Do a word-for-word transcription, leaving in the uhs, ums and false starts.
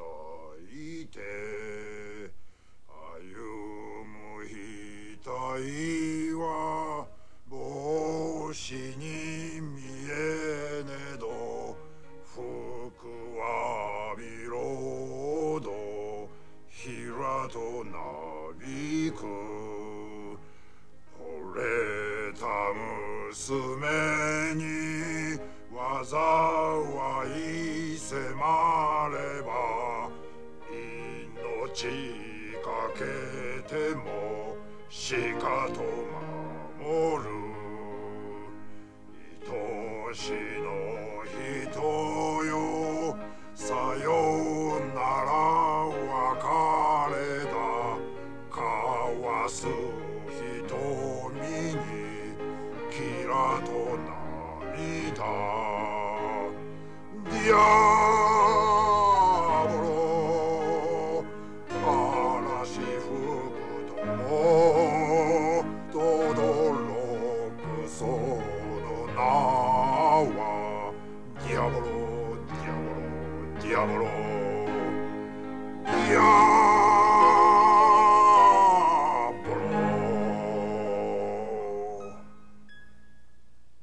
いて歩む額は帽子に見えねど服はビロードひらとなびく惚れた娘に災い迫れば命かけてもしかと守る愛しの人よさよなら別れだ交わす瞳にキラと涙ディアボロ嵐吹くともとどろくその名はディアボロディアボロディアボロディア